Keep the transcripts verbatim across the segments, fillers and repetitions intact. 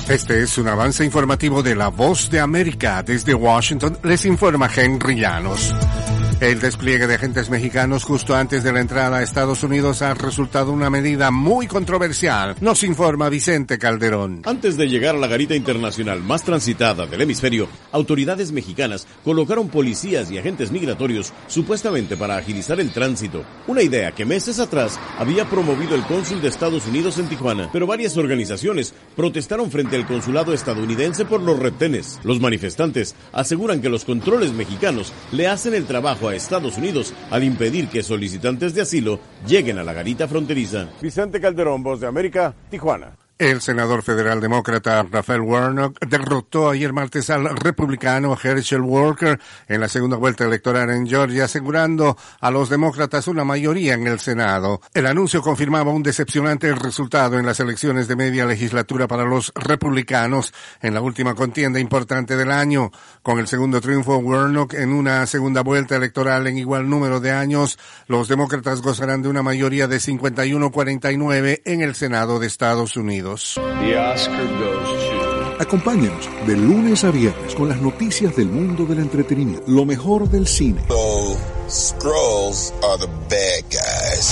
Este es un avance informativo de La Voz de América. Desde Washington les informa Henry Llanos. El despliegue de agentes mexicanos justo antes de la entrada a Estados Unidos ha resultado una medida muy controversial, nos informa Vicente Calderón. Antes de llegar a la garita internacional más transitada del hemisferio, autoridades mexicanas colocaron policías y agentes migratorios supuestamente para agilizar el tránsito. Una idea que meses atrás había promovido el cónsul de Estados Unidos en Tijuana, pero varias organizaciones protestaron frente al consulado estadounidense por los retenes. Los manifestantes aseguran que los controles mexicanos le hacen el trabajo a Estados Unidos al impedir que solicitantes de asilo lleguen a la garita fronteriza. Vicente Calderón, Voz de América, Tijuana. El senador federal demócrata Raphael Warnock derrotó ayer martes al republicano Herschel Walker en la segunda vuelta electoral en Georgia, asegurando a los demócratas una mayoría en el Senado. El anuncio confirmaba un decepcionante resultado en las elecciones de media legislatura para los republicanos en la última contienda importante del año. Con el segundo triunfo, Warnock en una segunda vuelta electoral en igual número de años, los demócratas gozarán de una mayoría de cincuenta y uno a cuarenta y nueve en el Senado de Estados Unidos. The Oscar goes to... Acompáñanos de lunes a viernes con las noticias del mundo del entretenimiento, lo mejor del cine. So, Skrulls are the bad guys.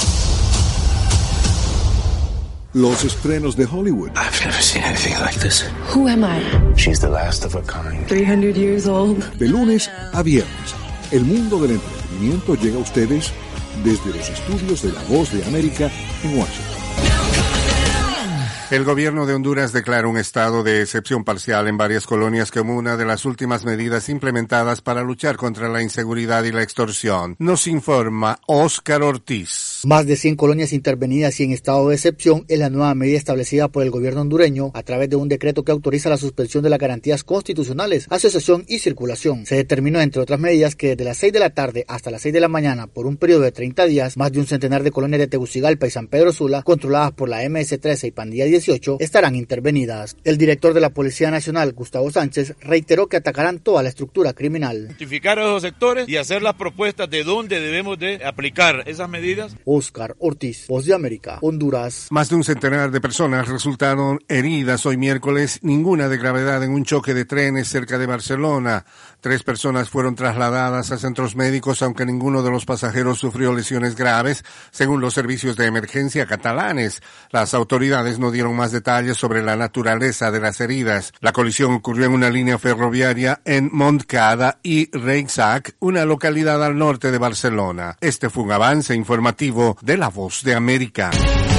Los estrenos de Hollywood. I've never seen anything like this. Who am I? She's the last of a kind. three hundred years old. De lunes a viernes, el mundo del entretenimiento llega a ustedes desde los estudios de La Voz de América en Washington. El gobierno de Honduras declara un estado de excepción parcial en varias colonias como una de las últimas medidas implementadas para luchar contra la inseguridad y la extorsión. Nos informa Óscar Ortiz. Más de cien colonias intervenidas y en estado de excepción es la nueva medida establecida por el gobierno hondureño a través de un decreto que autoriza la suspensión de las garantías constitucionales, asociación y circulación. Se determinó, entre otras medidas, que desde las seis de la tarde hasta las seis de la mañana, por un periodo de treinta días, más de un centenar de colonias de Tegucigalpa y San Pedro Sula, controladas por la eme ese trece y Pandilla dieciocho, estarán intervenidas. El director de la Policía Nacional, Gustavo Sánchez, reiteró que atacarán toda la estructura criminal. Identificar a esos sectores y hacer las propuestas de dónde debemos de aplicar esas medidas. Óscar Ortiz, Voz de América, Honduras. Más de un centenar de personas resultaron heridas hoy miércoles, ninguna de gravedad, en un choque de trenes cerca de Barcelona. Tres personas fueron trasladadas a centros médicos, aunque ninguno de los pasajeros sufrió lesiones graves, según los servicios de emergencia catalanes. Las autoridades no dieron más detalles sobre la naturaleza de las heridas. La colisión ocurrió en una línea ferroviaria en Montcada y Reixac, una localidad al norte de Barcelona. Este fue un avance informativo de La Voz de América.